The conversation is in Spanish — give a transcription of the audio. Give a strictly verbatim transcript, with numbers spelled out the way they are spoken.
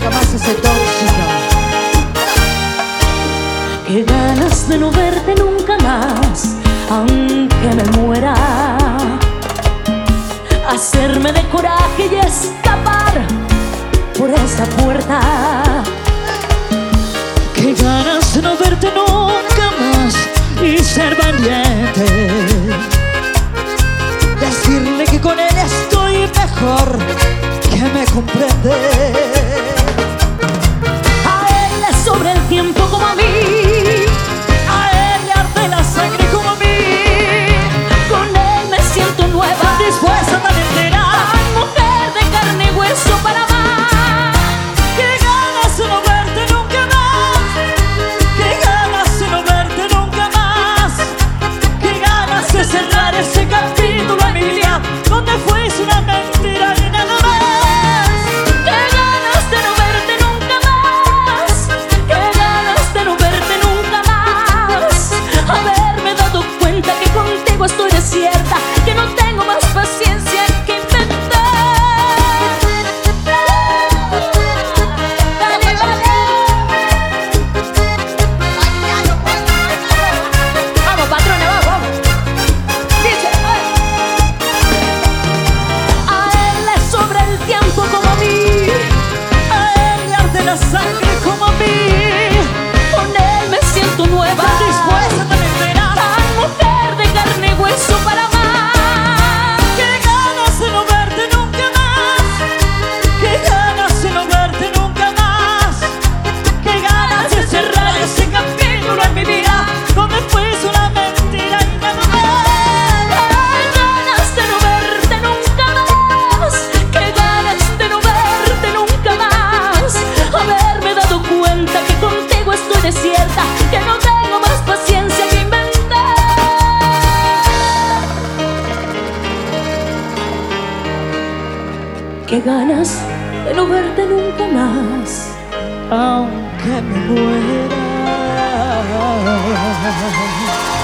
nunca más ese tóxico. Qué ganas de no verte nunca más, aunque me muera. Hacerme de coraje y escapar por esa puerta. Qué ganas de no verte nunca más y ser valiente. Decirle que con él estoy mejor, que me comprende. A él le sobra el tiempo como a mí, A él le arde la sangre como a mí. con él me siento nueva, Dispuesta a entera. tan mujer de carne y hueso para amar. Qué ganas de no verte nunca más. Qué ganas de no verte nunca más. Qué ganas de cerrar ese capítulo en mi vida donde fuese una mentira y nada más. Qué ganas de no verte nunca más, qué ganas de no verte nunca más. Haberme dado cuenta que contigo estoy desierta, que no tengo más paciencia que inventar. Dale, dale. Vamos, patrona, vamos, vamos. Dice, ay. A él le sobra el tiempo como a mí, A él le arde la sangre como a mí. con él me siento nueva, Dispuesta a entera. tan mujer de carne y hueso para amar. Qué ganas de no verte nunca más. Qué ganas de no verte nunca más. Qué ganas de cerrar ese capítulo en mi vida donde fuese una mentira y nada más. Qué ganas de no verte nunca más, qué ganas de no verte nunca más. Haberme dado cuenta que contigo estoy desierta, que no tengo más paciencia que inventar. Qué ganas de no verte nunca más, Aunque me muera.